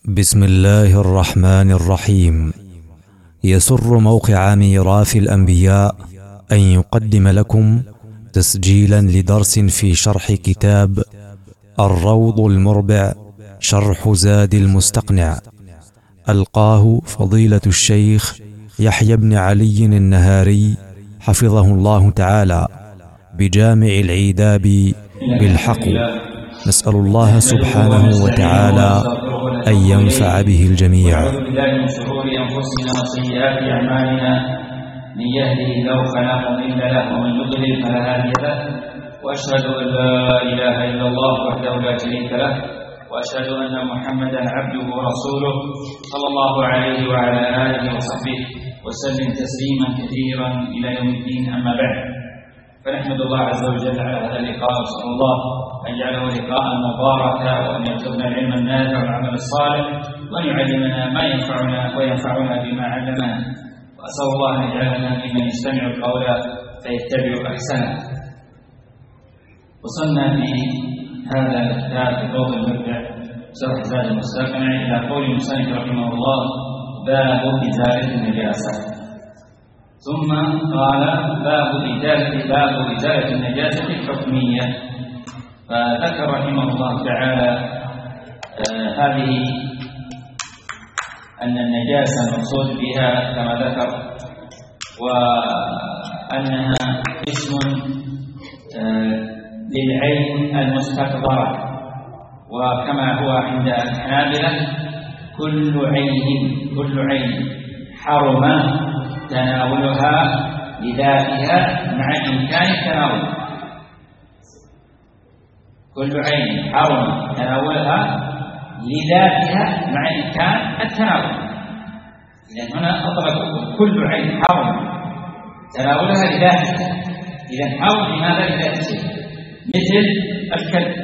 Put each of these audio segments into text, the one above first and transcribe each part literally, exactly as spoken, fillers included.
بسم الله الرحمن الرحيم. يسر موقع ميراث الأنبياء أن يقدم لكم تسجيلا لدرس في شرح كتاب الروض المربع شرح زاد المستقنع، ألقاه فضيلة الشيخ يحيى بن علي النهاري حفظه الله تعالى بجامع العيداب بالحق. نسأل الله سبحانه وتعالى أن ينفع به الجميع. ونعوذ بالله من شرور أنفسنا وسيئات أعمالنا، من يهده الله فلا مضل له ومن يضلل فلا هادي له، وأشهد أن لا إله إلا الله وحده لا شريك له، وأشهد أن محمدا عبده ورسوله صلى الله عليه وعلى آله وصحبه وسلم تسليما كثيرا إلى يوم الدين. أما بعد، فنحمد الله عز وجل على هذا اللقاء، وأسأل الله أن يجعله لقاء مباركا، وأن يرزقنا العلم النافع والعمل الصالح، وأن يعلمنا ما ينفعنا وينفعنا بما علمنا، وأسأل الله أن يجعلنا ممن يستمع القول فيتبع أحسنه. وصلنا في هذا الكتاب في الروض المربع شرح زاد المستقنع إلى قول المصنف رحمه الله: باب إزالة النجاسة. ثم قال: باب إزالة باب إزالة النجاسة الحكمية. فذكر رحمه الله تعالى آه هذه أن النجاسة المقصود بها كما ذكر، وأنها اسم آه للعين المستكبرة، وكما هو عند الحنابلة كل عين كل عين حرم تناولها لذاتها مع إمكان التناول. كل عين حرم تناولها لذاتها مع إمكان التناول. إذن هنا أطلق كل عين حرم تناولها لذاتها. إذن حرم لماذا لذاتها؟ مثل الكلب،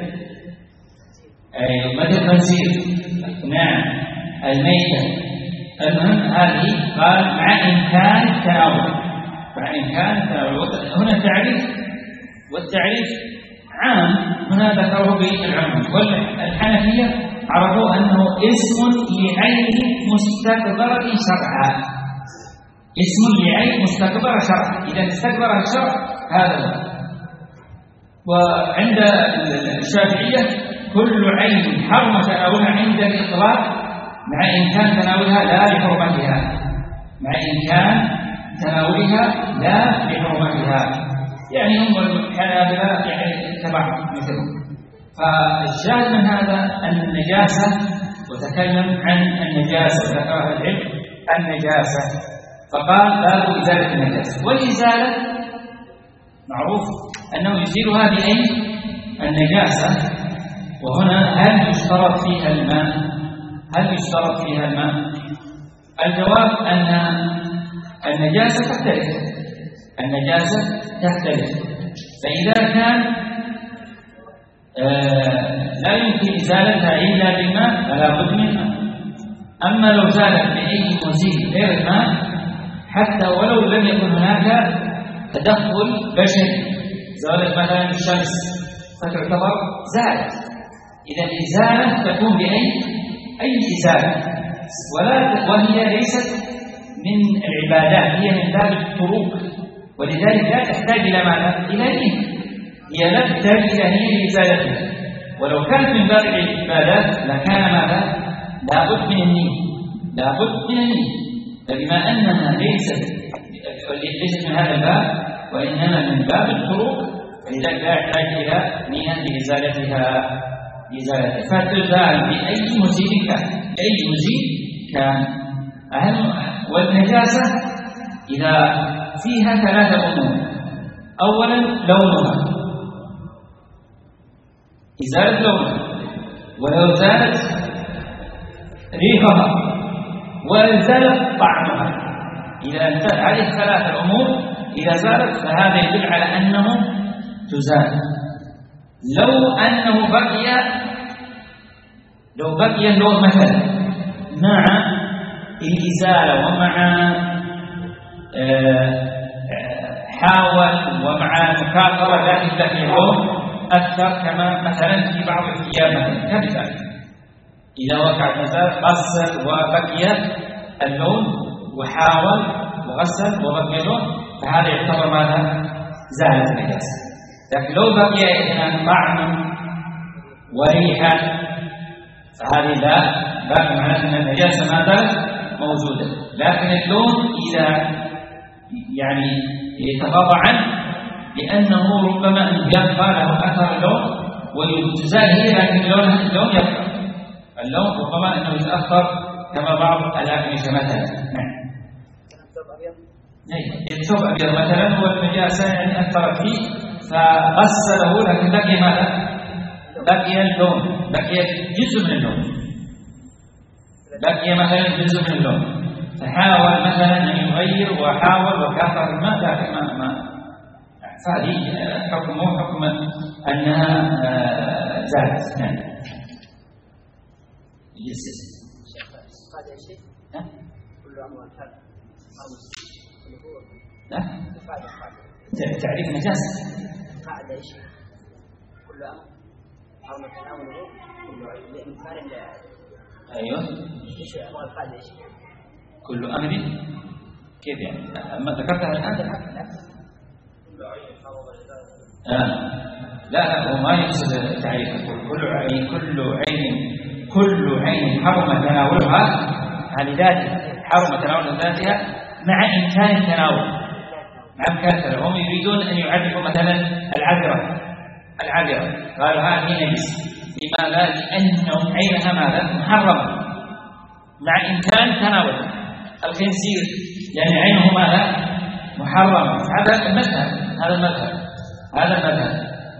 أي مثل الخنزير، نعم، الميتة. المهم هذه قال مع إمكان التناول، مع إمكان التناول. هنا تعريف، والتعريف عام هنا ذكره بالعموم. والحنفية عرفوا أنه اسم لعين مستكبرة شرعا، اسم لعين مستكبرة شرعا. إذا استكبر الشرع هذا هو. وعند الشافعية كل عين حرم تناولها عند الإطلاق مع إمكان تناولها لا لحرمتها، مع إمكان تناولها لا لحرمتها. يعني هم الحنابلة يعني اتبعوا مثلهم. فالشاهد من هذا أن النجاسة، وتكلم عن النجاسة وذكرها العلم النجاسة، فقال باب إزالة النجاسة. والإزالة معروف أنه يزيلها بأي النجاسة. وهنا هل يشترط فيها الماء؟ هل يشترط فيها الماء؟ الجواب أن النجاسة تختلف، النجاسة تختلف. فإذا كان آه لا يمكن إزالتها إلا بالماء فلا بد من الماء. أما لو زالت بأي مزيل غير الماء، حتى ولو لم يكن هناك تدخل بشري، زالت مثلا الشمس فتعتبر زالت. إذا الإزالة تكون بأي أي إزالة، ولا وهي ليست من العبادات، هي من باب الطرق، ولذلك لا تحتاج إلى ماذا؟ إلى نية. هي لا تحتاج إلى نية لإزالتها. ولو كانت من باب العبادات لكان ماذا؟ لابد من النية، لابد من النية. فبما أنها ليست ليست من هذا الباب وإنما من باب الطرق، فلذلك لا يحتاج إلى نية لإزالتها لإزالتها فتزال بأي مزيل كان، أي مزيل كان. أهم والنجاسة إذا فيها ثلاثة أمور: أولا لونها، إزالة لونها، ولو زالت ريحها، وإزالة طعمها. إذا انتهت هذه الثلاثة الأمور إذا زالت فهذا يدل على أنه تزال. لو أنه بقي لو بقي اللون مثلا مع الإزالة ومع حاول ومع مكاثرة ذات اللون أكثر، كما مثلا في بعض الثياب مثلا كذلك. إذا وقعت نجاسة غسل وبقي اللون وحاول وغسل وبقي اللون فهذا يعتبر ماذا؟ زالت النجاسة. لكن لو بقي طعم وريحا فهذه لا باقي معناه أن النجاسة ماذا؟ موجودة. لكن اللون إذا يعني يتغاضى عنه لأنه ربما أن يبقى له أثر اللون ويزال هي لكن اللون اللون يبقى. اللون ربما أنه يتأثر كما بعض الأقمشة مثلا. نعم. الثوب أبيض مثلا والنجاسة يعني أثرت فيه فغسله لكن بقي ماذا؟ بقي اللون، بقي جزء من اللون، بقي مثلا جزء من اللون فحاول مثلا أن يغير وحاول وكاثر الماء لكن ما ما فهذه حكمه حكم أنها زادت. نعم. يسس. هذا شيء. كل أمر هذا. لا. تعريف النجاسة. هذا شيء. كل أمر حرم تناوله كل إنكار لا. أيوه. إيش أمر هذا شيء. كل أمر كيف يعني؟ ما ذكرتها الآن؟ آه. لا لا هو ما يقصد التعريف. كل عين كل عين كل عين حرم تناولها هذه ذاتها حرم تناول ذاتها مع إمكان التناول مع إمكان التناول. هم يريدون أن يعرفوا مثلا العذرة العذرة قالوا هذه نجس. لماذا؟ لأنه عينها ماذا؟ محرمة مع إمكان تناولها. الخنزير يعني عينه ماذا؟ محرمة. هذا المذهب هذا المذهب هذا المذهب.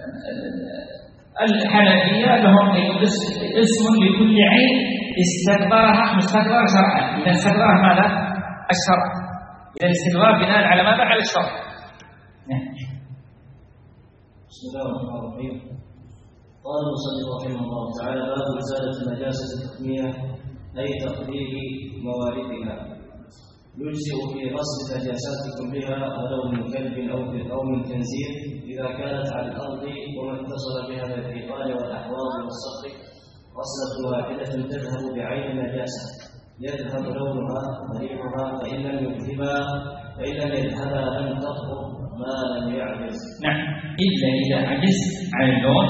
الحنفية لهم اسم لكل عين استكبرها مستكبر شرعا. إذا استكبرها ماذا؟ الشرع. إذا الاستكبار بناء على ماذا؟ على الشرع. نعم. بسم الله الرحمن الرحيم. قال المصنف رحمه الله تعالى: باب إزالة النجاسة الحكمية أي تقدير مواردها. يجزئ في غسل النجاسات كلها ولو من كلب أو من خنزير إذا كانت على الأرض وما اتصل بها من الحيطان والأحواض والصخر غسلة واحدة تذهب بعين النجاسة يذهب لونها وريحها فإن لم يذهبها فإن لم يذهبها لم تطهر ما لم يعجز. نعم. إلا إذا عجز عن اللون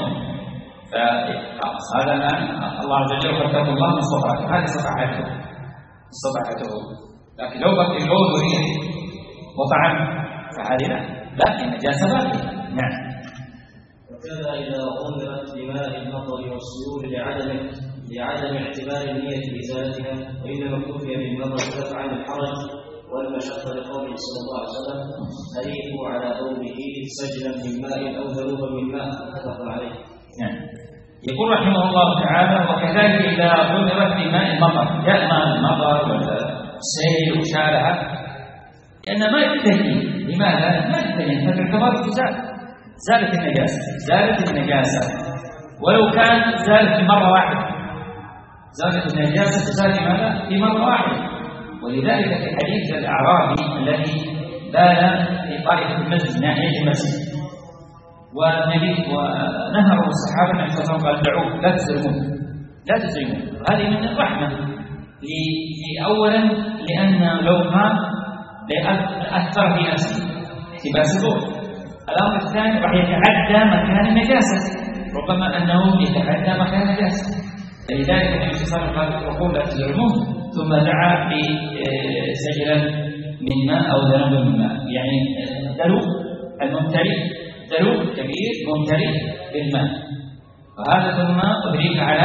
فهذا الآن الله عز وجل واتقوا الله من صفحته. هذه صفحته صفحته. لكن لو بقي اللون وريح وطعم فهذه لا لكن النجاسة باقية. نعم. وكذا إذا غمرت بماء المطر والسيول لعدم لعدم اعتبار النية بإزالتها وإنما كفي بالنظر دفعا الحرج والمشقة لقوله صلى الله عليه وسلم: أريحوا على ثوبه سجلا من ماء أو ذنوبا من ماء متفق عليه. نعم. يقول رحمه الله تعالى: وكذلك إذا غمرت بماء المطر جاء ماء المطر والسيل وشارها لأن ما ينتهي. لماذا؟ ما ينتهي فتعتبر زال زالت النجاسة زالت النجاسة ولو كان زالت في مرة واحدة. زالت النجاسة زالت ماذا؟ في مرة واحدة. ولذلك في حديث الأعرابي الذي بال في طائفة المسجد ناحية المسجد والنبي ونهره الصحابة أن يتصرفوا قال: دعوه لا تزرموه لا تزرموه. هذه من الرحمة أولا لأن لو ما أثر في نفسه احتباس الروح. الأمر الثاني راح يتعدى مكان النجاسة ربما أنه يتعدى مكان النجاسة. فلذلك النبي صلى الله عليه وسلم قال: وقول لا تزرموه ثم دعا بسجلا من ماء أو ذنوب من ماء. يعني دلو الممتلئ دلو كبير ممتلئ بالماء وهذا ثم أدريك على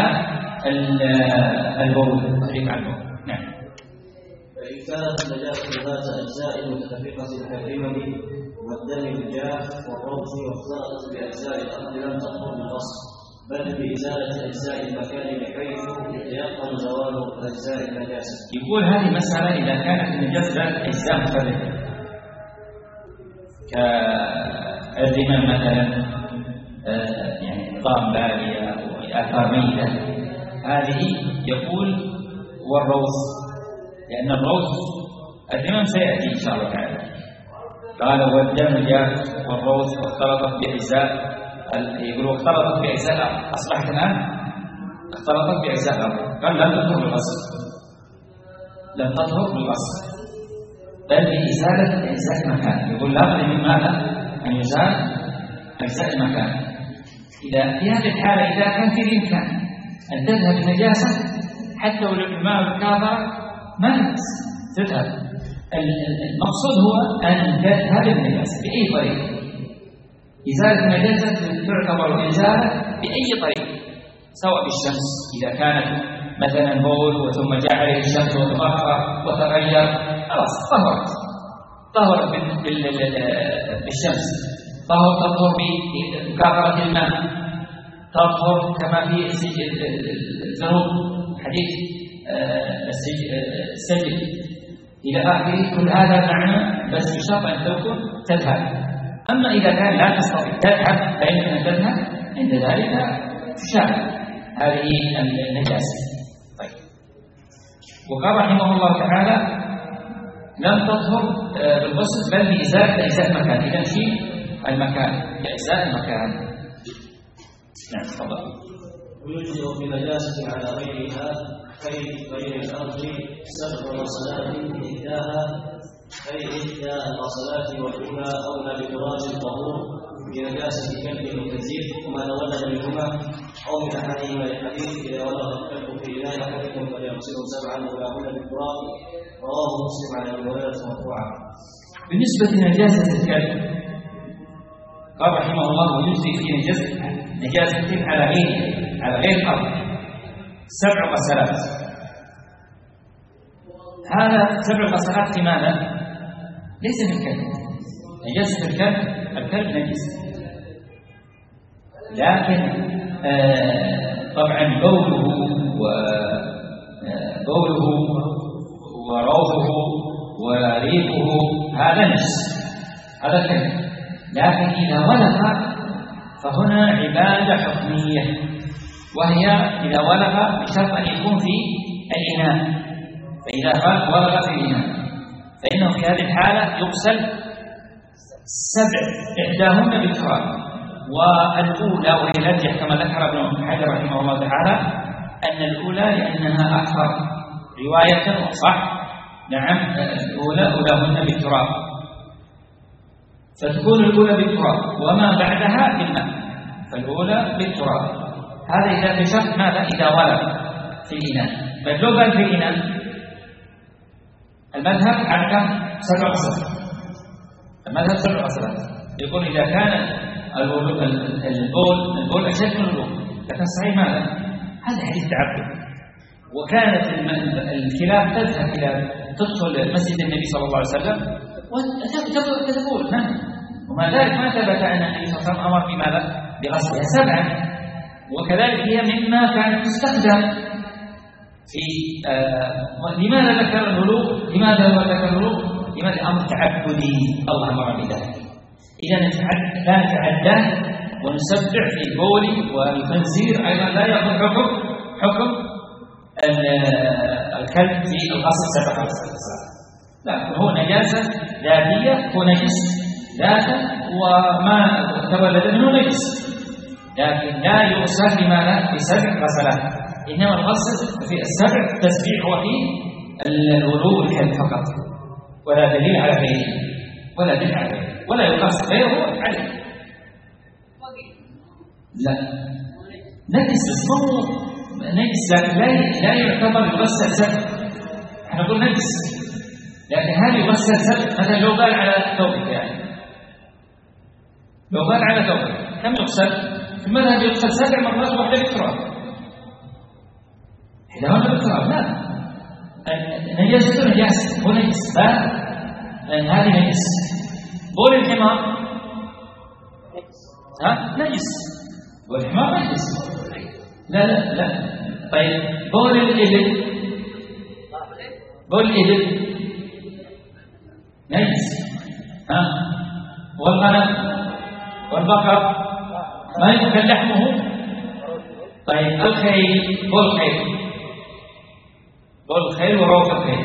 البول أدريك على البول. نعم. فإن كانت النجاسة ذات أجزاء متفرقة كالرمل والدم الجاف والروث واختلطت بأجزاء الأرض لم تخرج بالغسل بل بإزالة أجزاء المكان بحيث يتيقن زوال أجزاء النجاسة. يقول هذه مسألة إذا كانت النجاسة ذات أجزاء متفرقة كالرمل مثلا يعني طعم بالية وآثار ميتة هذه يقول والروث لأن الروث الرمم سيأتي إن شاء الله تعالى. قال والدم الجاف والروث واختلطت بأجزاء يقولوا اختلطت بأجزاء أصبحت الآن اختلطت بأجزاء الأرض قال لم تطهر بالغسل، لم تطهر بالغسل بل بإزالة أجزاء المكان. يقول لا بد من ماذا؟ أن يزال أجزاء المكان. إذا في هذه الحالة إذا كان في الإمكان أن تذهب النجاسة حتى ولو بالماء والكاظرة ما نجس تذهب. المقصود هو أن تذهب النجاسة بأي طريقة. إزالة النجاسة تعتبر إزالة بأي طريقة، سواء بالشمس إذا كانت مثلا بول وثم جاء عليه الشمس وتبخر وتغير خلاص طهرت طهرت بالشمس، طهر تطهر بمكافرة الماء، تطهر كما في الذنوب حديث السجد إلى آخره. كل هذا معنى بس بشرط أن تكون تذهب. أما إذا كان لا تستطيع تذهب فإنك أن تذهب عند ذلك تشاهد هذه النجاسة. طيب. وقال رحمه الله تعالى لم تطهر بالغسل بل بإزالة أجزاء المكان. إذا شيء المكان بأجزاء المكان. نعم تفضل. ويجزئ بنجاسة على غيرها كي بين الأرض سبع غسلات إحداها أي إحدى الغسلات والأولى أولى بتراب الطهور بنجاسة كلب وكزيب وما تولد منهما أو من أحدهما للحديث إذا ولغ الكلب في إناء أحدكم فليغسله سبعا أولاهن بالتراب رواه مسلم عن أبي هريرة مرفوعا. بالنسبة لنجاسة الكلب قال رحمه الله ويجزي في نجاسة نجاسة على غير على غير الأرض سبع غسلات. هذا سبع غسلات في ماذا؟ ليس في الكلب. نجاسة الكلب الكلب نجس، لكن آه طبعا بوله وبوله وروحه وريقه هذا نجس، هذا الكلب. لكن إذا ولغ فهنا عبادة حكمية، وهي إذا ولغ بشرط أن يكون في الإناء. فإذا ولغ في الإناء فإنه في هذه الحالة يغسل سبع إحداهن بالتراب. والأولى وهي التي كما ذكر ابن حجر رحمه الله تعالى أن الأولى لأنها أكثر رواية وصح. نعم الأولى أولاهن بالتراب، فتكون الأولى بالتراب وما بعدها بالماء، فالأولى بالتراب. هذا إذا بشرط ماذا؟ إذا ولغ في الإناء. بل لو قال في الإناء المذهب على كم؟ سبع غسلات. المذهب سبع غسلات. يقول إذا كان البول البول أشد من الوضوء، لكن صحيح ماذا؟ هذا حديث تعبد. وكانت الكلاب تذهب إلى تدخل مسجد النبي صلى الله عليه وسلم وتبول نعم، وما ذلك ما ثبت أن النبي صلى الله عليه وسلم أمر بماذا؟ بغسلها سبعا. وكذلك هي مما كانت تستخدم في آه لماذا ذكر الهلوك؟ لماذا هو ذكر الهلوك؟ لماذا أمر تعبدي الله أمر بذلك. إذا لا نتعدى ونسبح في البول والخنزير أيضا لا يأخذ حكم حكم الكلب في الغسل سبع غسلات. لا، هو نجاسة ذاتية، هو نجس ذاتا وما تولد منه نجس، لكن لا يغسل بماذا؟ بسبع غسلات. إنما الغسل في السبع تسبيح وفي الوضوء الكلب فقط، ولا دليل على غيره، ولا دليل على غيره، ولا يقاس غيره عليه. لا نجس اسمه نجس، لكن لا لا يعتبر يغسل سبع. احنا نقول نجس، لكن هل يغسل سبع؟ مثلا لو قال على ثوبك، يعني لو قال على ثوبك كم يغسل؟ في المذهب يغسل سبع مرات واحدة بالتراب. إذا ما بالتراب لا، نجاسة نجاسة، هو نجس، هذه نجس. بول الحمار ها نجس، بول الحمار نجس. لا لا لا. طيب بول الإبل، بول الإبل نجس. ها والغنم والبقر ما يؤكل لحمه. طيب الخيل، بول الخيل، بول الخيل وروث الخيل،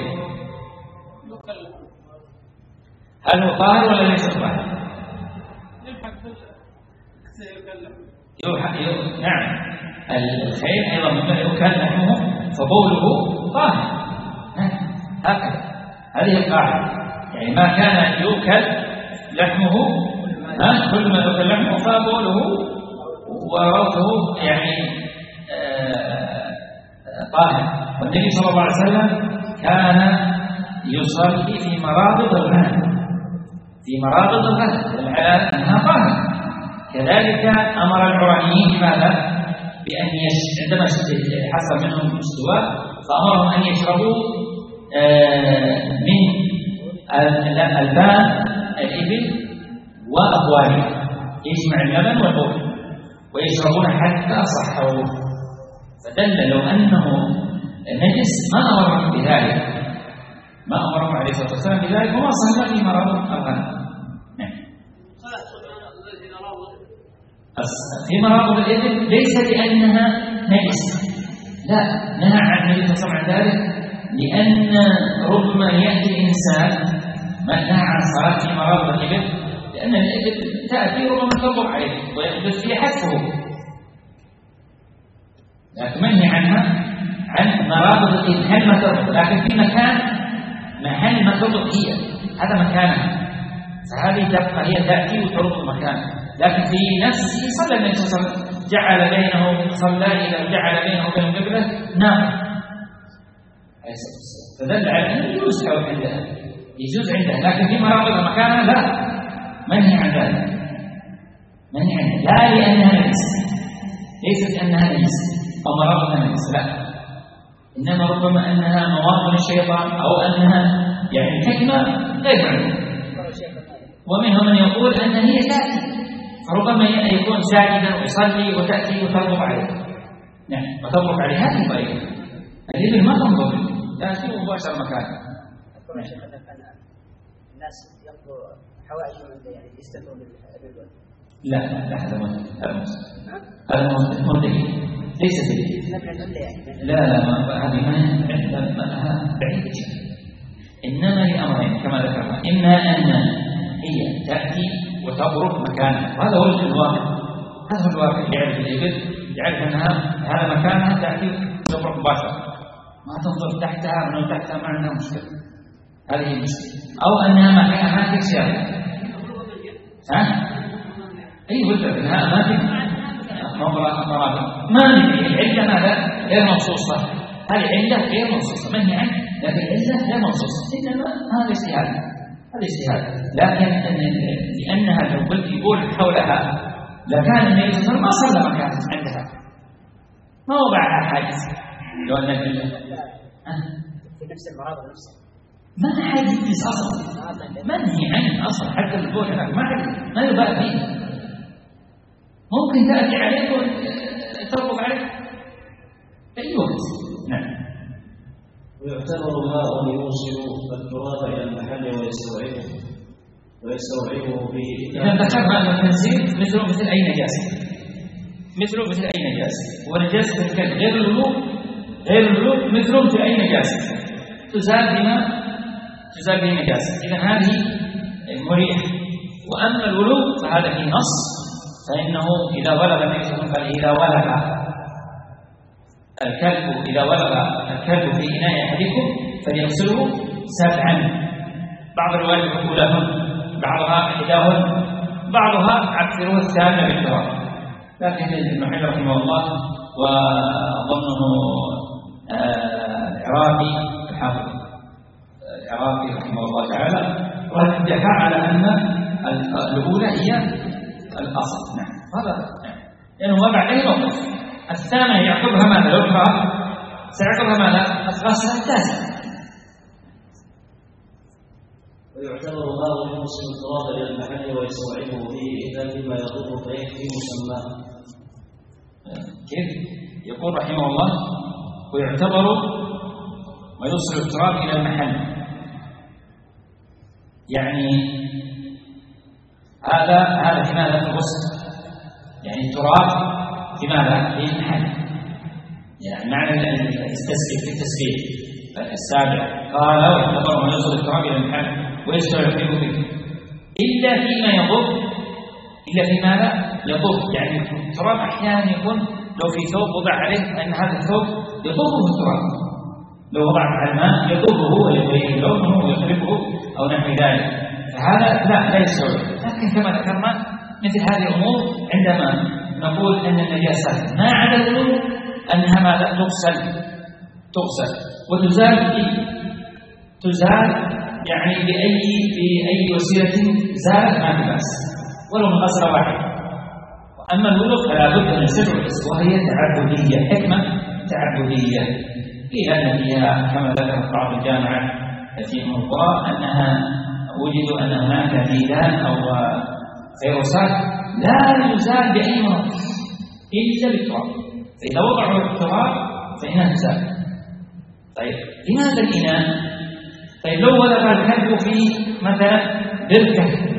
هل هو طاهر ولا ليس طاهر؟ يلحق يلحق نعم الخيل أيضا مما يؤكل لحمه فبوله طاهر، هكذا هذه القاعدة. يعني ما كان يؤكل لحمه كل ما يؤكل لحمه فبوله وروثه يعني طاهر. والنبي صلى الله عليه وسلم كان يصلي في مرابض الغنم، في مرابض الغنم على أنها طاهرة. كذلك أمر العرانيين بماذا؟ بأن عندما حصل منهم استواء فأمرهم أن يشربوا من البان الإبل وأبوالها، يجمع اللبن والبول ويشربون حتى صحوا. فدل لو أنه نجس ما أمرهم بذلك، ما أمرهم عليه الصلاة والسلام بذلك، وما صلى في مرابض الغنم. في مرابض الإبل ليس لأنها نجسة، لا، نهى عن النبي صلى الله عليه وسلم عن ذلك، لأن ربما يأتي الإنسان ما نهى عن صلاة في مرابض الإبل، لأن الإبل تأتي ربما تنظر عليه ويحدث فيه حتفه، لكن منهي عنها عن مرابض الإبل. هل ما تنظر، لكن في مكان محل ما تنظر هي هذا مكانها، فهذه تبقى هي تأتي وترد مكانها. لكن في نفسه صلى النبي صلى الله عليه وسلم، جعل بينه صلى إذا جعل بينه وبين القبلة نار، فدل على أنه يجوز عندها، يجوز عندها، لكن في مرابض مكانها لا، منهي عن ذلك، منهي عنها، لا لأنها نجسة، ليست أنها نجسة أو مرابض نجسة، لا، إنما ربما أنها مواطن الشيطان أو أنها يعني حكمة غير معلومة. ومنهم من يقول أن هي تأتي، فربما يكون ساجدا ويصلي وتأتي وتربط عليه، نعم، وتربط عليه، هذه طريقة الإبل ما تنظر، تأتي مباشر مكانه. أذكر يا شيخ أن الناس يقضوا حوائجهم يعني يستثنوا بالإبل. لا لا هذا هذا هذا منتهي، ليس بالإبل. لا لا ما هذه ما بعيد جدا. إنما لأمرين كما ذكرنا، إما أن هي تأتي وتضرب مكانها، وهذا هو الواقع، هذا هو الواقع. يعرف الإبل، يعرف أنها هذا مكانها، تأتي وتضرب مباشرة، ما تنظر تحتها من تحتها، ما عندها مشكلة، هذه المشكلة. أو أنها مكانها تكسر، ها؟ أي وجه إنها أماكن مرابط، ما ندري العلة ماذا غير منصوصة، هذه علة غير منصوصة منهي عنه، لكن العلة غير منصوصة، إنما هذا اجتهاد، هذا اجتهاد. لكن لأنها لو قلت يقول حولها لكان النبي صلى الله عليه وسلم ما صلى مكان عندها، ما وضعها حاجز، لو أن العلة في نفس المرابط نفسها ما حد يجلس أصلا، منهي عنه أصلا، حتى البول هناك ما حد ما يبقى فيه، ممكن تأتي عليك وتربط عليك أي وقت. نعم. ويعتبر ماء يوصل التراب إلى المحل ويستوعبه ويستوعبه به. إذا ذكرنا أن التنزيل مثله مثل أي نجاسة، مثله مثل أي نجاسة، ونجاسة الكلب غير الولوغ، غير الولوغ مثله مثل أي نجاسة، تزال بما تزال به نجاسة. إذا هذه مريحة. وأما الولوغ فهذا في نص، فإنه إذا ولغ النبي صلى الله عليه وسلم، إذا ولغ الكلب إذا ولغ الكلب في إناء أحدكم فليغسله سبعا. بعض الروايات يقول لهم بعضها إحداهن، بعضها عكسه الثامنة بالتراب، لكن ابن حجر رحمه الله وظنه العراقي الحافظ العراقي رحمه الله تعالى رجح على أن الأولى هي الأصل. نعم، هذا لأنه وضع عليه موقف. الثامنة يعقبها ماذا؟ لو قرأ سيعقبها ماذا؟ الغسل التاسع. ويعتبر ماء يوصل التراب إلى المحل ويستوعبه فيه إلا فيما يضره فيكفي مسماه. كيف؟ يقول رحمه الله: ويعتبر ويوصل التراب إلى المحل، يعني هذا هذا في ماذا؟ في الغسل، يعني التراب في ماذا؟ في المحل، يعني معنى التسبيح في التسبيح السابع قال: ويعتبر ما يوصل التراب إلى المحل ويستوعب فيه إلا فيما يضر، إلا في ماذا؟ يضر، يعني التراب أحيانا يكون لو في ثوب وضع عليه أن هذا الثوب يضره التراب، لو وضع على الماء يضره ويغير لونه ويخربه أو نحو ذلك، فهذا لا لا يسوي. لكن كما ذكرنا مثل هذه الأمور عندما نقول أن النجاسات ما عدا الوضوء أنها ماذا؟ تغسل تغسل وتزال تزال يعني بأي بأي وسيلة زالت ما في بأس ولو من غسل واحد. أما الوضوء فلا بد من سبع وهي تعبدية، حكمة تعبدية، إلى أن فيها كما ذكرت بعض الجامعة في القرى أنها وجدوا أن هناك ميدان أو فيروسات لا يزال بأي مرض إلا بالتراب، فإذا وضعوا التراب فإنها تزال. طيب لماذا الإناء؟ طيب لو وضع الكلب في مثلا بركة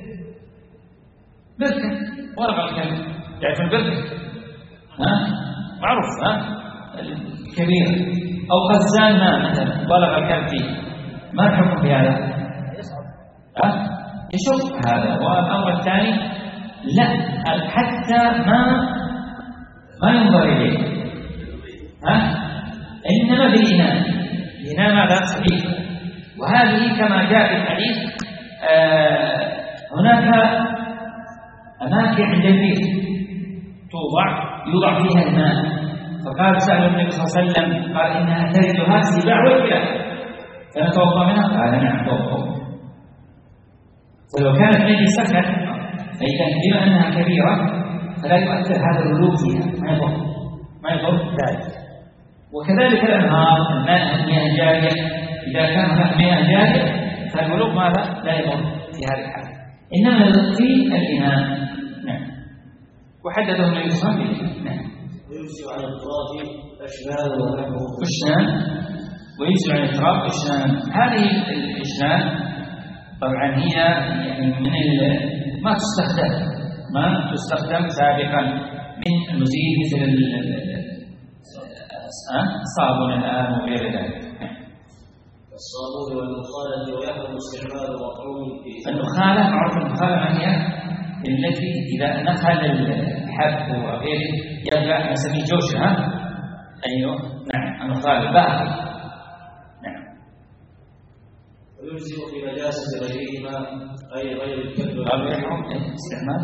بركة ورق الكلب يعني في البركة ها معروف ها كبير أو خزان ماء مثلا بلغ الكلب فيه، ما الحكم في هذا؟ ها يشق هذا. والأمر الثاني لا حتى ما ما ينظر إليه ها إنما بالإناء، الإناء ماذا؟ صحيح. وهذه كما جاء في الحديث آه هناك أماكن عند البيت توضع يوضع فيها الماء، فقال سأل النبي صلى الله عليه وسلم قال إنها تردها السباع والكلاب فنتوضأ منها؟ قال نعم توضأ. ولو كانت نجسة فإذا بما أنها كبيرة فلا يؤثر هذا الولوغ فيها، ما يضر ما يضر ذلك. وكذلك الأنهار الماء المياه الجارية إذا كان هناك مياه جارية فالولوغ ماذا؟ لا يضر في هذه الحالة، إنما في الإناء. نعم. وحدده النبي صلى الله عليه وسلم. نعم. ويجزي عن التراب أشنان ونحوه. أشنان ويجزي عن التراب أشنان. هذه الأشنان طبعا هي يعني من ما تستخدم ما تستخدم سابقا من المزيد مثل الصابون الآن وغير ذلك. الصابون والنخالة ويحرم استعمال مطعوم فيه. النخالة معروف النخالة ما هي؟ التي إذا نخل الحب وغيره يبقى نسميه جوش ها؟ أيوه نعم النخالة باقي. نعم. ويجزئ في نجاسة غيرهما أي غير الكلب. ويحرم استعمال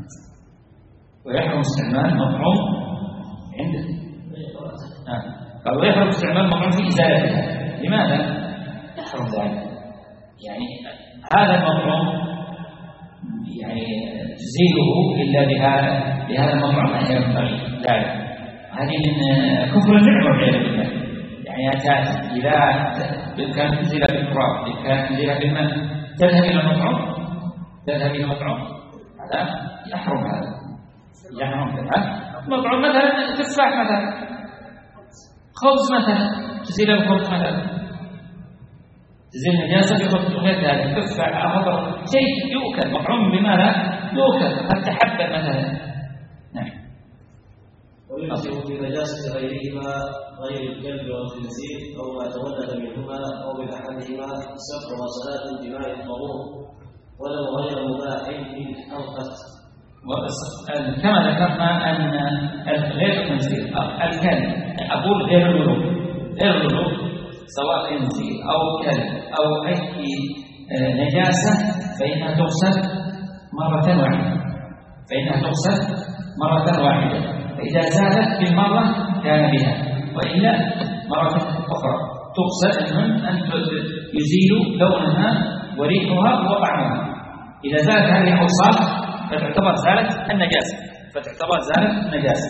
ويحرم استعمال مطعوم عنده. قال ويحرم استعمال مطعوم في إزالتها. لماذا؟ يحرم ذلك يعني هذا المطعوم يعني تزيله إلا بهذا بهذا المطعوم لا ينبغي ذلك. هذه من كفر النعمة والعياذ بالله. يعني أتات إذا بإمكان تنزل بالتراب بإمكان تنزل بالماء تذهب إلى المطعوم تذهب إلى المطعوم هذا يحرم هذا يحرم هذا مطعوم مثلا تفاح مثلا خبز مثلا تزيل الخبز مثلا تزيل نجاسة بخبز وغير ذلك تفاح خضر شيء يؤكل مطعوم بماذا يؤكل حتى حبة مثلا. نعم. ويجزئ في نجاسة غيرهما غير الكلب والخنزير أو ما تولد منهما أو من أحدهما سبع وصلاة بماء طهور ولو غير مباح إن أوقت. كما ذكرنا أن غير الخنزير الكلب أقول غير الولوغ غير الولوغ سواء خنزير أو كلب أو أي نجاسة فإنها تغسل مرة واحدة فإنها تغسل مرة واحدة فإذا زالت بالمرة كان بها وإلا مرة أخرى تغسل. المهم أن يزيل لونها وريحها وطعمها. إذا زالت هذه الأوصاف فتعتبر زالت النجاسة فتعتبر زالت النجاسة.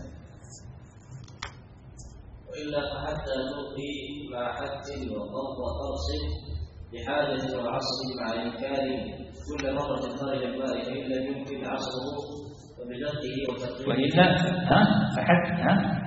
وإلا فحتى تلقي مع حد وضرب وقرص بحاجة وعصر مع إمكان كل مرة خارج الماء فإن لم يمكن عصره وبدقه وتقريبه. وإلا ها فحد ها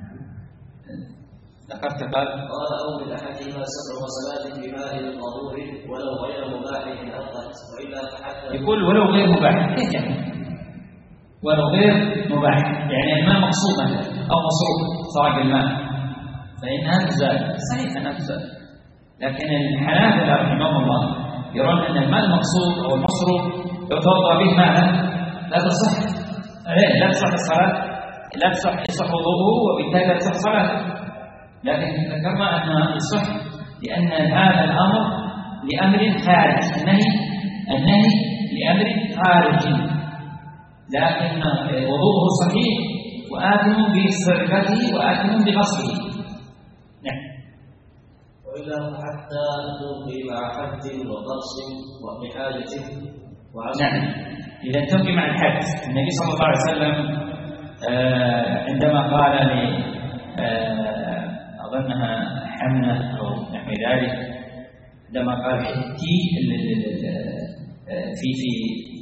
ذكرت قال قال أو من أحدهما سبع غسلات بماء طهور ولو غير مباح إن أوقت. وإلا فحتى يقول ولو غير مباح كيف يعني؟ ولو غير مباح يعني الماء مقصود مثلا أو مصروف صار بالماء فإنها تزال. صحيح أنها تزال لكن الحنابلة رحمهم الله يرون أن الماء المقصود أو المصروف يتوضأ به ماذا؟ لا تصح لا تصح الصلاة لا تصح يصح وضوءه وبالتالي لا تصح صلاته. لكن ذكرنا أنها يصح لأن هذا الأمر لأمر خارج، النهي النهي لأمر خارجي، لكن وضوءه صحيح وآثم بسرقته وآثم بغصبه. نعم. وإلا حتى تلقي مع حد وقرص وحاجة وعزم. نعم، إذا تلقي مع الحد. النبي صلى الله عليه وسلم آه عندما قال ل آه أظنها حمنة أو نحو ذلك، عندما قال حتي في في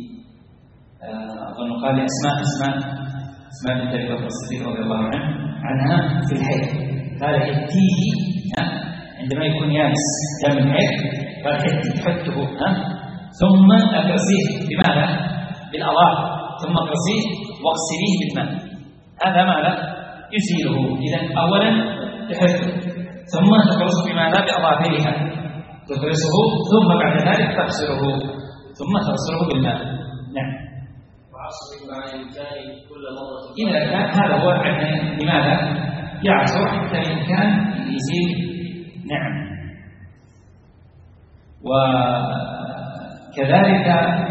أظن قال لأسماء أسماء أسماء بنت أبي بكر الصديق رضي الله عنه عنها في الحيض، قال حتيه عندما يكون يابس دم الحيض، قال حتي تحته ثم أغسليه بماذا؟ بالأظافر، ثم أغسليه واغسليه بالماء. هذا ماذا؟ يزيله. إذا أولا تحته ثم تقرصه بماذا؟ بأظافرها، تقرصه ثم بعد ذلك تغسله ثم تغسله بالماء. نعم. وعصر مع الإمكان كل مرة. إذا كان هذا هو لماذا؟ يعصر حتى الإمكان يزيل. نعم. وكذلك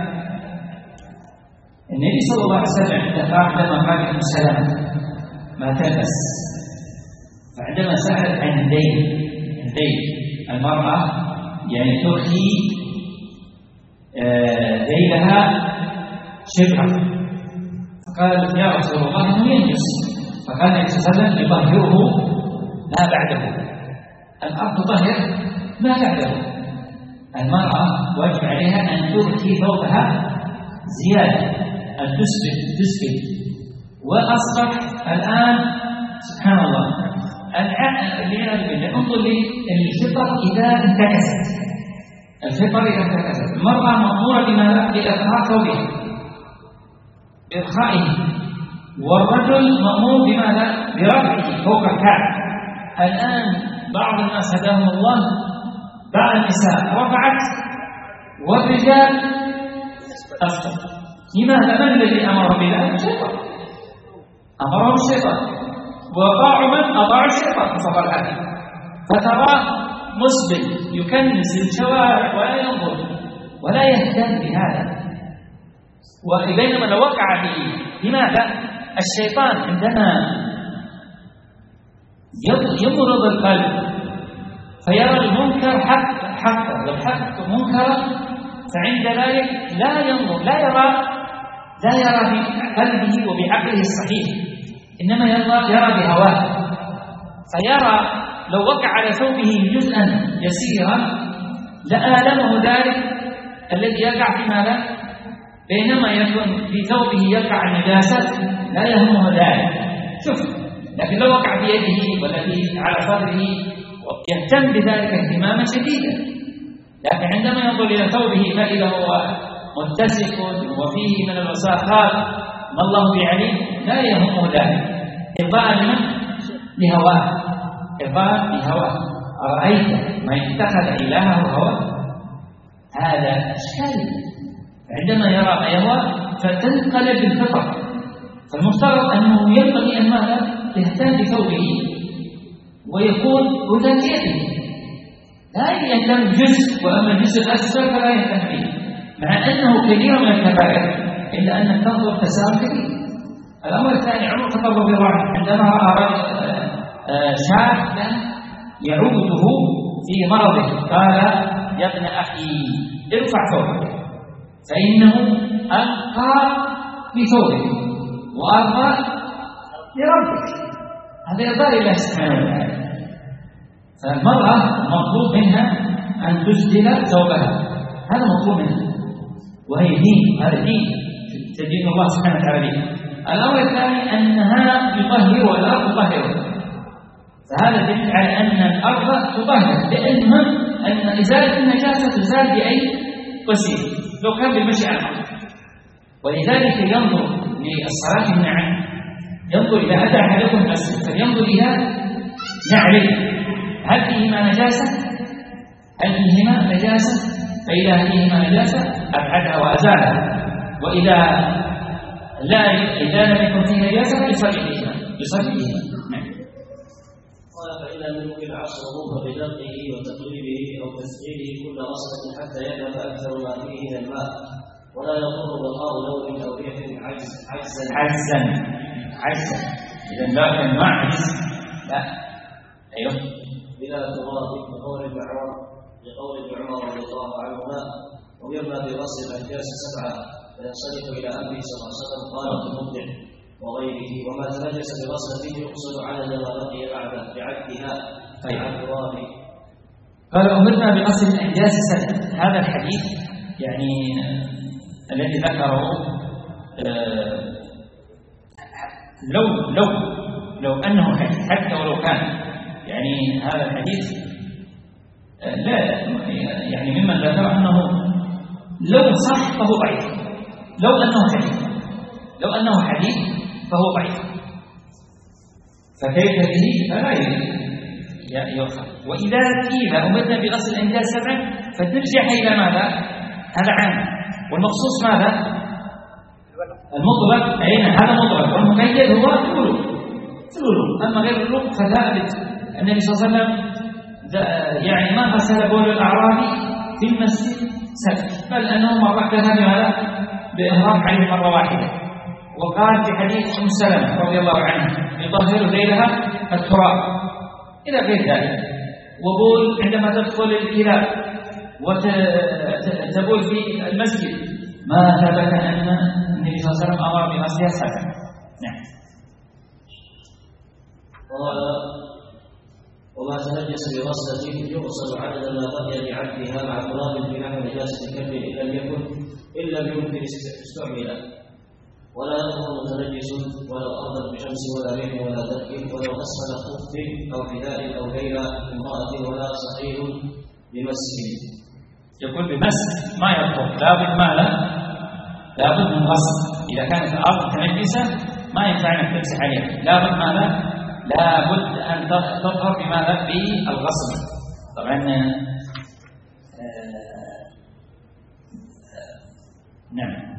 النبي صلى الله عليه وسلم عندما قال ابن سلمة ما تلبس، فعندما سألت عن الدين الدين المرأة يعني ترخي ذيلها شبرا، فقالت يا رسول الله انه ينجس، فقال النبي صلى الله عليه وسلم يطهره ما بعده. الأرض تطهر ما بعده. المرأة واجب عليها أن ترخي ثوبها زيادة، أن تسبل تسبل وأصبح الآن سبحان الله انظر للفطر إذا انتكست. الفطر إذا انتكست المرأة مأمورة بماذا؟ بإرخاء ثوبها بإرخائه، والرجل مأمور بماذا؟ برفعه فوق الكعب. الآن بعض الناس هداهم الله، بعض النساء رفعت والرجال أسفل. لماذا؟ من الذي أمرهم بذلك؟ الشيطان أمرهم الشيطان، وطاعوا من أطاعوا الشيطان صفى الحديث. فتراه مسبل يكنس الشوارع ولا ينظر ولا يهتم بهذا. وبينما لو وقع فيه لماذا؟ الشيطان عندما يمرض القلب فيرى المنكر حق حقا والحق منكرا، فعند ذلك لا ينظر لا يرى لا يرى بقلبه وبعقله الصحيح، إنما يرى يرى بهواه. فيرى لو وقع على ثوبه جزءا يسيرا لآلمه ذلك الذي يقع في ماذا؟ بينما يكون في ثوبه يقع النجاسة لا يهمه ذلك. شوف، لكن لو وقع في يده ولا على صدره يهتم بذلك اهتماما شديدا. لكن عندما ينظر إلى ثوبه فإذا هو متسف وفيه من الوساخات ما الله بعليم لا يهمه ذلك، إرضاء لمن؟ لهواه، إرضاء لهواه. أرأيت ما اتخذ إلهه هواه؟ هذا إشكال. عندما يرى ما يهوى فتنقلب الفطر. فالمفترض أنه ينبغي أن ماذا؟ يهتم بثوبه ويكون وذاكيته، لا يهتم جزء وأما الجزء الأسفل فلا يهتم به، مع أنه كبير من الكبائر إلا أن تنظر تساؤل كبير. الأمر الثاني عمر الخطاب رضي الله عنه عندما رأى شابا يعوده في مرضه قال يا ابن أخي ارفع ثوبك فإنه ألقى بثوبك وأرضى لربك. هذا يرضى لله سبحانه وتعالى. فالمرأة مطلوب منها أن تسدل ثوبها، هذا مطلوب منها، وهي دين، هذا دين تدين الله سبحانه وتعالى به. الأمر الثاني أنها تطهر والأرض تطهر، فهذا يدل على أن الأرض تطهر، لأنهم أن إزالة النجاسة تزال بأي وسيلة لو كان بالمشي على الأرض. ولذلك ينظر للصلاة من عنه، ينظر إذا أتى أحدكم المسجد فلينظر إلى نعله هل فيهما نجاسة؟ هل فيهما نجاسة؟ فإذا فيهما نجاسة أبعدها وأزالها، وإذا لا إذا لم يكن فيه نجاسة فليصلي فيهما. يصلي به. قال فإذا لم يمكن عصره فبدقه وتقليبه أو تسقيله كل غسلة حتى يذهب أكثر ما فيه من الماء، ولا يضر بقاء لون أو ريح عجز عجزا عجزا عجزا إذا لا كان ما عجز لا. أيوه بلا تراب بقول ابن عمر بقول ابن عمر رضي الله عنهما ويرمى بغسل الأنجاس سبعة فينصرف إلى أمره صلى الله عليه وسلم قال ابن مبدع وغيره وما تنجس بغسلته يقصد عدد ما بقي بعده بعدها أي عن تراب. قال أمرنا بغسل الأنجاس سبعة. هذا الحديث يعني الذي ذكره لو لو لو أنه حديث حتى ولو كان يعني هذا الحديث لا يعني ممن ذكر أنه لو صح فهو ضعيف. لو أنه حديث لو أنه حديث فهو ضعيف، فكيف به فلا يؤخذ. وإذا قيل أمرنا بغسل الأنجاس سبعا فترجع إلى ماذا؟ هذا عام، والمخصوص ماذا؟ المطلق. أين هذا مطلق، والمقيد هو الولوغ. الولوغ أما غير الولوغ فثابت. النبي صلى الله عليه وسلم يعني ما غسل بول الأعرابي في المسجد سبع، بل أنه مرة كذا بماذا؟ بإهرام عليه مرة واحدة. وقال في حديث أم سلمة رضي الله عنها يطهر ليلها التراب إلى غير ذلك. وبول عندما تدخل الكلاب وتبول في المسجد ما ثبت أن النبي صلى الله عليه وسلم أمر بغسلها سبعا. نعم. قال وما تنجس بغسلته يغسل عدد ما بقي بعدها مع تراب في نحو نجاسة كلب إن لم يكن إن لم يمكن استعماله، ولا يظهر متنجس ولو أرضت بشمس ولا ريح ولا دفء، ولو أسفل خف أو حذاء أو ليلة امرأة ولا صغير بمسح. يقول بمسح ما يطهر، لابد ماذا؟ لابد من غسل. إذا كانت الأرض متنجسة ما ينفع أن تمسح عليها، لابد ماذا؟ لابد أن تطهر بماذا؟ بالغسل. طبعا آه نعم.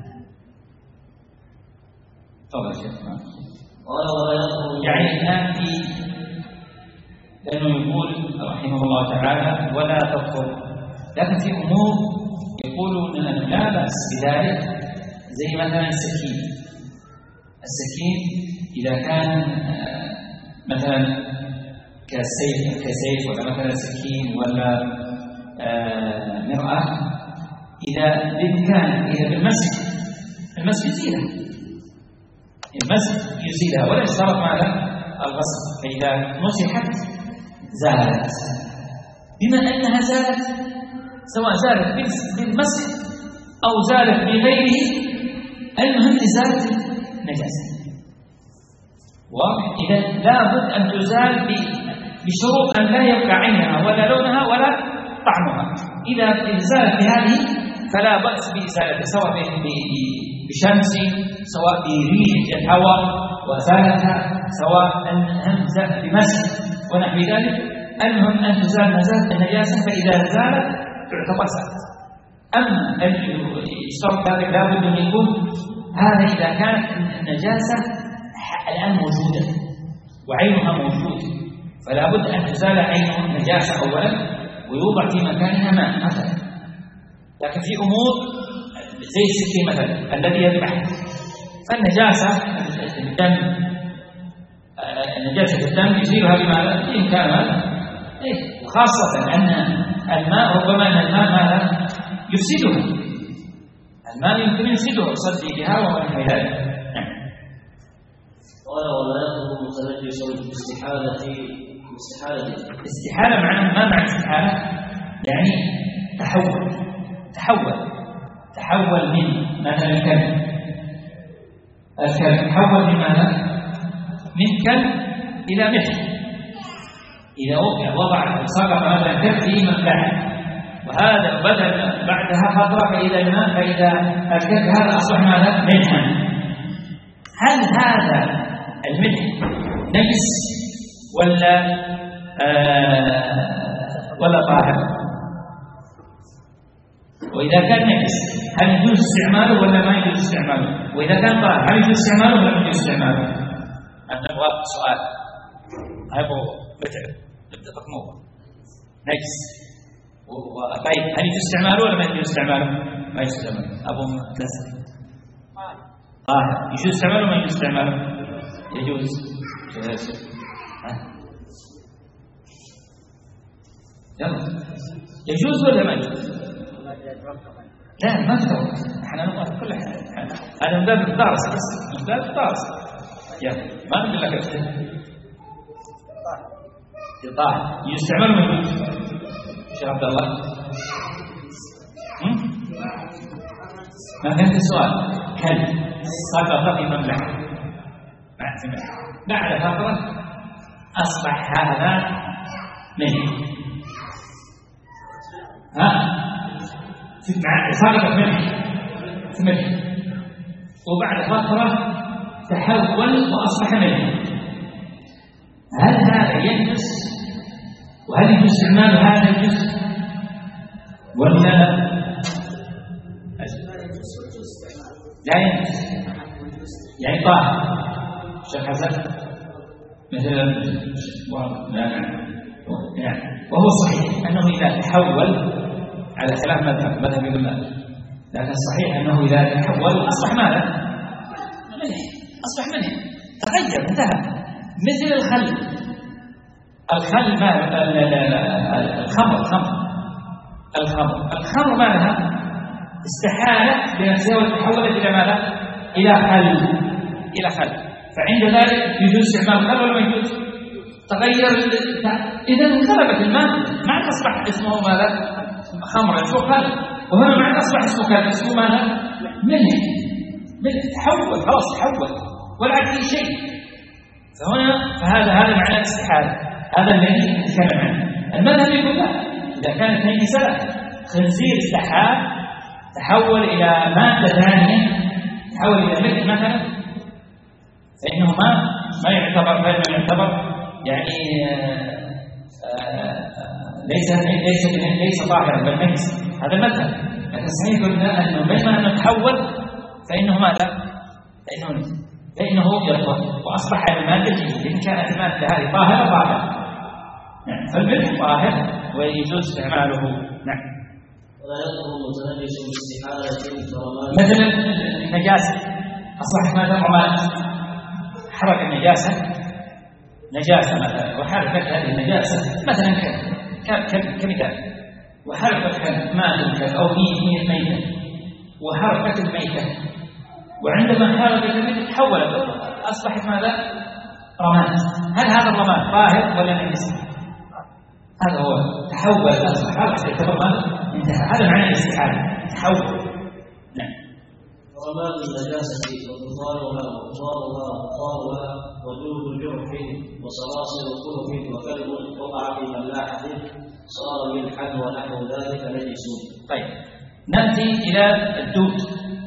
طبعا شيخنا يعني الآن في لأنه يقول رحمه الله تعالى ولا تطهر، لكن في أمور يقولون أنه لا بأس بذلك، زي مثلا السكين. السكين إذا كان مثلا كسيف كسيف ولا مثلا سكين ولا مرأة، إذا بإمكان إذا بالمسح المسح يزيلها، المسح يزيلها ولا يشترط ماذا؟ الغسل. فإذا مسحت زالت، بما أنها زالت سواء زالت بالمسح أو زالت بغيره، المهم إزالة النجاسة. واضح؟ إذا لابد أن تزال بشروط أن لا يبقى عينها ولا لونها ولا طعمها. إذا زالت بهذه فلا بأس بإزالتها، سواء بشمس سواء بريح الهواء وزالتها، سواء أنها بمسح ونحو ذلك. المهم أن تزال النجاسة، فإذا زالت تعتبر زالت. أما يشترط ذلك لابد أن يكون هذا إذا كانت النجاسة الآن موجودة وعينها موجودة، فلا بد أن تزال عين النجاسة أولا ويوضع في مكانها ماء مثلا. لكن في أمور زي السكين مثلا الذي يذبح، فالنجاسة الدم النجاسة الدم يزيلها بماذا؟ بإمكان ماذا؟ إيه؟ وخاصة أن الماء ربما أن الماء ماذا؟ يفسدها، الماء يمكن يفسدها يصدي بها ونحو ذلك. قال ولا يطلب متنجس باستحالة باستحالة استحالة معناه ما معنى استحالة؟ يعني تحول تحول تحول من مثلا الكلب الكلب تحول من ماذا؟ من كلب إلى مثل. إذا وضع سقط مثلا الكلب في مبلغ وهذا بدل بعدها فترة فإذا الماء فإذا الكلب هذا أصبح ماذا؟ ملحا. هل هذا الملح نجس ولا آه ولا طاهر؟ وإذا كان نجس هل يجوز استعماله ولا ما يجوز استعماله؟ وإذا كان طاهر هل يجوز استعماله ولا ما يجوز استعماله؟ أنا نبغى سؤال أبو متعب نبدأ بقموه نجس. طيب هل يجوز استعماله ولا ما يجوز استعماله؟ ما يجوز استعماله. أبو متلسل طاهر يجوز استعماله ولا ما يجوز استعماله؟ يجوز. يلا يجوز ولا ما يجوز؟ لا ما تدور احنا نقول كل حاجه هذا من باب الدرس بس من باب الدرس يعني ما نقول لك طاهر يستعمل من يجوز. شيخ عبد الله ما فهمت السؤال. كلب سقط في مملكه بعد فتره اصبح هذا منه ها سقط منه منه وبعد فتره تحول واصبح منه. هل هذا ينجس وهل يجوز استعمال هذا الجزء ولا لا ينجس؟ يعني طاهر. شيخ حسن مثلا يعني وهو صحيح انه اذا تحول على خلاف مذهب مذهب ابن مالك، لكن الصحيح انه اذا تحول اصبح ماذا؟ ملح. اصبح ملح تغير انتهى. مثل الخل الخل ما الخمر الخمر الخمر الخمر مالها استحالت بنفسها وتحولت الى ماذا؟ الى خل الى خل. فعند ذلك يجوز استعمال الخل ولا ما يجوز؟ تغير اذا انقلبت الماء ما اصبح اسمه ماذا؟ خمر اسمه خل. وهنا ما اصبح اسمه خل اسمه ماذا؟ ملح. ملح تحول خلاص تحول ولا عاد في شيء. فهنا فهذا هذا معنى الاستحاله. هذا الذي نتكلم عنه. المذهب يقول لا اذا كانت نجسه خنزير استحال تحول الى ماده ثانيه تحول الى ملح مثلا فانه ما ما يعتبر ما يعتبر يعني ليس ليس ليس طاهرا بل نجس. هذا المذهب. لكن صحيح قلنا انه بما انه تحول فانه ماذا؟ فانه فانه يطهر واصبح الماده جيده. ان كانت الماده هذه طاهره طاهره نعم. فالملح طاهر ويجوز استعماله. نعم. ولا يطهر متنجس باستحاله مثلا النجاسه اصبحت ماذا؟ رماد. حرق النجاسه نجاسه مثلا وحرقت هذه النجاسه مثلا كمثال وحرقت ماء الكلب او هي ميته وحرقت الميته وعندما حرقت الميته تحولت اصبحت ماذا؟ رماد. هل هذا الرماد طاهر ولا نجس؟ هذا هو تحول اصبح خلاص يعتبر ماذا؟ انتهى. هذا معنى الاستحاله تحول. نعم. ورماد النجاسه وبطالها وبطالها وبطالها وجود جرح وصراصر وكلف وكلب وقع في ملاحه صار ملحا ونحو ذلك نجس. طيب ناتي الى الدود.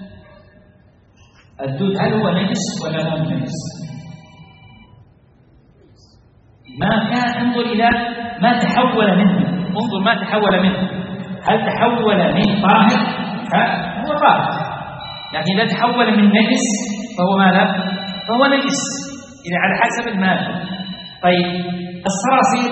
الدود هل هو نجس ولا لا نجس؟ ما كان انظر الى ما تحول منه. انظر ما تحول منه. هل تحول من طاهر فهو طاهر، لكن اذا تحول من نجس فهو ماذا؟ فهو نجس اذا على حسب الماده. طيب الصراصير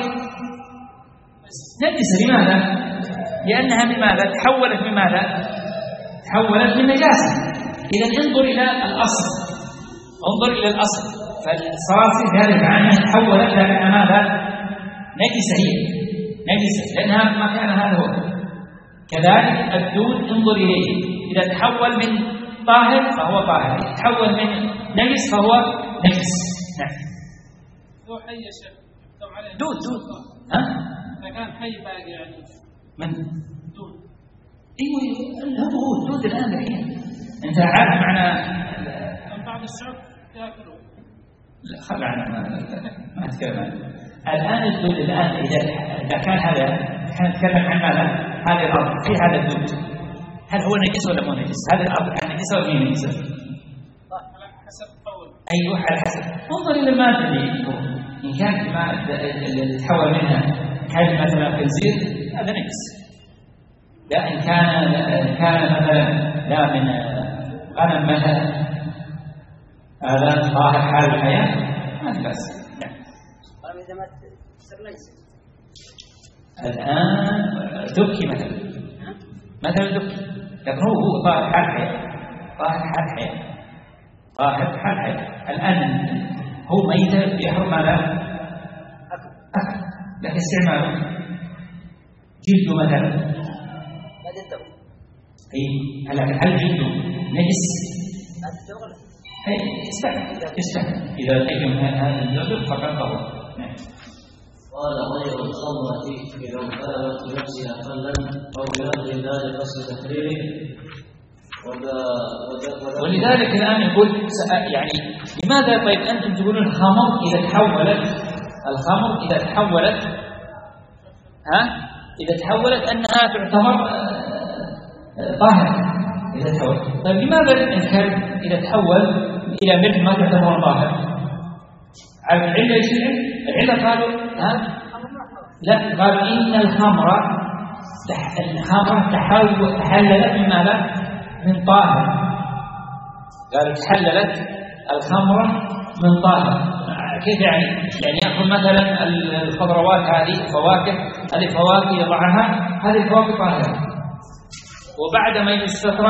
نجس لماذا؟ لأنها من ماذا؟ تحولت من ماذا؟ تحولت من نجاسة. إذا انظر إلى الأصل. انظر إلى الأصل. فالصراصير ذلك عنها تحولت لكن ماذا؟ نجسة هي نجسة لأنها ما كان هذا هو. كذلك الدود انظر إليه. إذا تحول من طاهر فهو طاهر، تحول من نجس فهو نجس. نعم. هو حي يا شيخ. دود دود ها؟ كان حي باقي يعني من؟ دود. ايوه هو هو الدود الان الحين. انت عارف معنى بعض الشعب ياكلوا. لا خل عنه ما ما اتكلم عنه. الان الدود الان اذا اذا كان هذا احنا نتكلم عن ماذا؟ هذه الارض في هذا الدود. هل هو نجس ولا مو نجس؟ هذه الارض عن نجسه ولا مو نجسه؟ على حسب قول. ايوه على حسب. انظر الى الماده اللي ان كانت الماده اللي تحول منها كان مثلا خنزير هذا نجس. لا إن كان كان مثلا لا من غنم مثلا هذا ظاهر حال الحياة ما في بأس. قال إذا ما تصير ليس الآن دكي مثلا مثلا دكي، لكن هو هو طاهر حال حياة، طاهر حال حياة، طاهر حال حياة. الآن هو ميتة يحرم على أكل، لكن استعماله جلده مثلا بعد الدم. أي هلا هل جلده نجس؟ بعد الدم ولا؟ أي استعمل استعمل إذا لقي هذا الجلد فقد طهر. قال غير الخمرة إذا انقلبت بنفسها خلا أو بنقل ذلك قصد تكريره. ولذلك الآن يقول يعني لماذا طيب أنتم تقولون الخمر إذا تحولت الخمر إذا تحولت ها إذا تحولت أنها تعتبر طاهر إذا تحول. طيب لماذا الكلب إذا تحول إلى ملح ما تعتبر طاهر؟ على العلة ايش العلة؟ قالوا ها لا، قالوا إن الخمر الخمر تحول تحللت من ماذا؟ من طاهر. قالوا تحللت الخمر من طاهر. كيف يعني؟ يعني يأخذ مثلا الخضروات هذه الفواكه، هذه الفواكه يضعها، هذه الفواكه طاهرة، وبعد ما يجلس فترة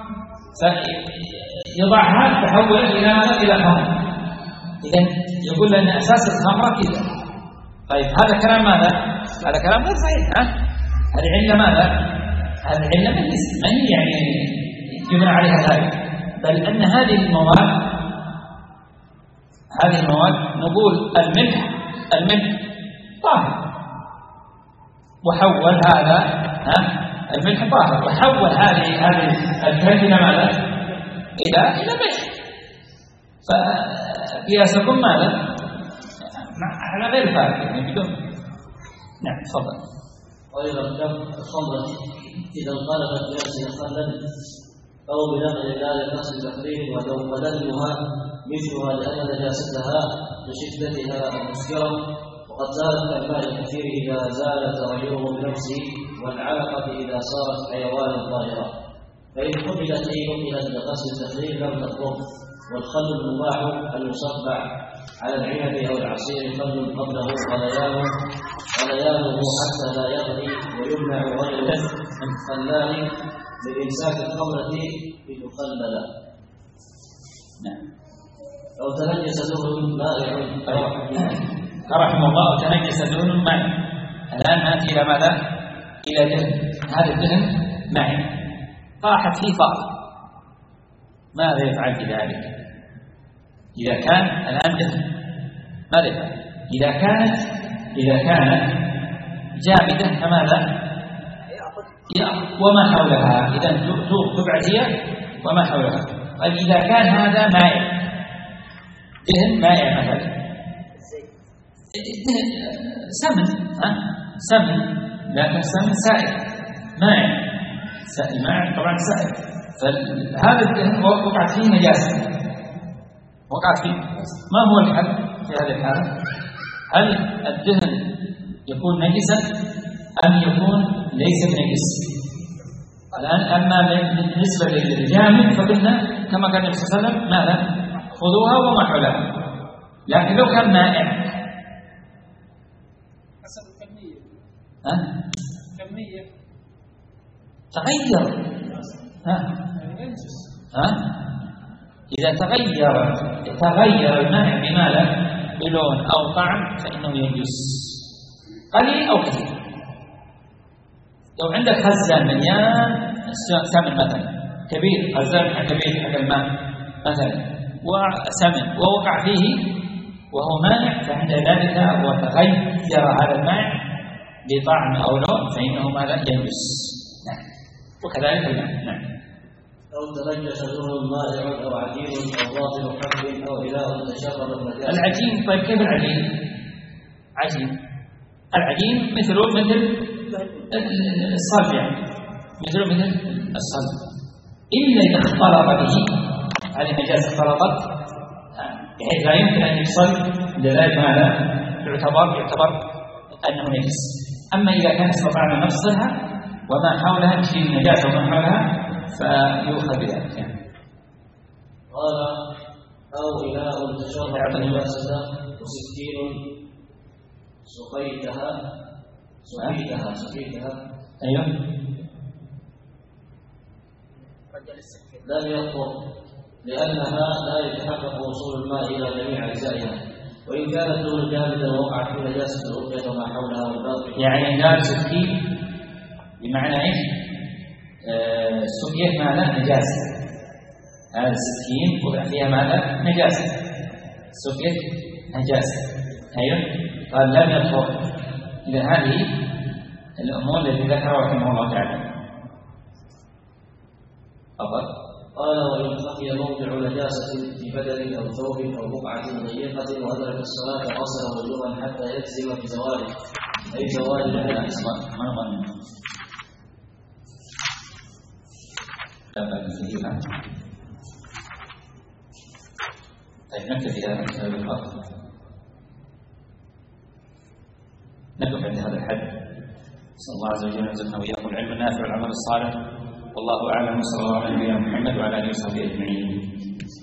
يضعها تحولت إلى ماذا؟ إلى خمر. إذن يقول لأن أساس الخمرة كذا. طيب هذا كلام ماذا؟ هذا كلام غير صحيح. ها؟ هذه علة ماذا؟ هذه علة من الاسم، ما هي يعني يبنى عليها ذلك، بل أن هذه المواد هذه المواد نقول الملح الملح طاهر، وحول هذا ها الملح طاهر، وحول هذه هذه الكلمة إلى ماذا؟ إلى إلى ملح. فقياسكم ماذا؟ على غير فارق يعني بدون. نعم تفضل. غير الخمرة إذا انقلبت بنفسها خلا أو بنقل ذلك قصد تقرير ودلها مثلها لأن نجاستها لشدتها المسكرة، وقد زالت كالماء الكثير إذا زال تغيره بنفسه، والعلقة إذا صارت حيوانا طاهرة. فإن قبلت أي نقلت لقصد التقرير لم تضر. والخل المباح المصبع على العنب أو العصير خل قبله غليانه غليانه حتى لا يغلي، ويمنع غير الخلال لإمساك الخمرة بتخلل. نعم. أو تنجس دهن مائع رحمه الله تنجس دهن مائع. الآن نأتي إلى ماذا؟ إلى دهن. هذا الدهن مائع طاحت فيه فار، ماذا يفعل في ذلك؟ إذا كان الآن دهن ماذا يفعل؟ إذا كانت إذا كانت جامدة فماذا؟ وما حولها، إذا تبعد هي وما حولها. طيب إذا كان هذا مائع دهن مائع مثلا سمن ها سمن، لكن سمن سائل مائع سائل مائع طبعا سائل. فهذا الدهن وقعت فيه نجاسة، وقعت فيه. ما هو الحل في هذه الحالة؟ هل الدهن يكون نجسا أم يكون ليس بنجس؟ الآن أما بالنسبة للجامد فقلنا كما قال النبي صلى الله عليه وسلم ماذا؟ خذوها وما حولها. لكن لو كان مائع حسب الكمية ها؟ كمية تغير ها؟ ها؟ إذا تغير تغير الماء بماذا؟ بلون أو طعم فإنه ينجس قليل أو كثير. لو عندك خزان مليان سمن مثلا كبير، خزان كبير حق الماء مثلا وسمن ووقع فيه وهو مانع، فعند ذلك وتغير هذا الماء بطعم أو لون فإنه ماذا؟ ينجس. نعم. وكذلك الماء. نعم. أو تنجس دهن مائع أو عجين أو ظاهر حب أو إله تشرب النجاسة. العجين طيب كيف العجين؟ عجين العجين مثله مثل الصلب، يعني مثله مثل الصلب، إلا إذا اختلط به هذه النجاسة اختلطت بحيث لا يمكن أن يفصل، لذلك ماذا؟ يعتبر يعتبر أنه نجس. أما إذا كان استطعنا نفصلها وما حولها نشيل النجاسة وما حولها فيؤخذ بذلك. يعني. قال أو إله تشرب النجاسة وسكين سقيتها سقيتها سقيتها أيوه لم يخطر لأنها لا يتحقق وصول الماء إلى جميع أجزائها، وإن كانت دون جامدة وقعت في نجاسة الأرضية وما حولها والباقي. يعني قال سكين بمعنى إيش؟ آه سكين معناه نجاسة. هذا السكين وضع فيها معناه نجاسة. سكين نجاسة. أيوه قال لم يطهر. إذا هذه الأمور التي ذكرها رحمه الله تعالى. أفضل. قال وإن بقي موضع نجاسة في بدن أو ثوب أو بقعة ضيقة وأدرك الصلاة قصر وجوبا حتى يجزم بزواله، أي زوال لا أصلا ما نظن لا بأس فيها. طيب نكتفي هذا الكتاب الخاص، نقف عند هذا الحد. نسأل الله عز وجل أن يرزقنا وإياكم العلم النافع والعمل الصالح، والله أعلم. وصلى الله على نبينا محمد وعلى آله وصحبه أجمعين.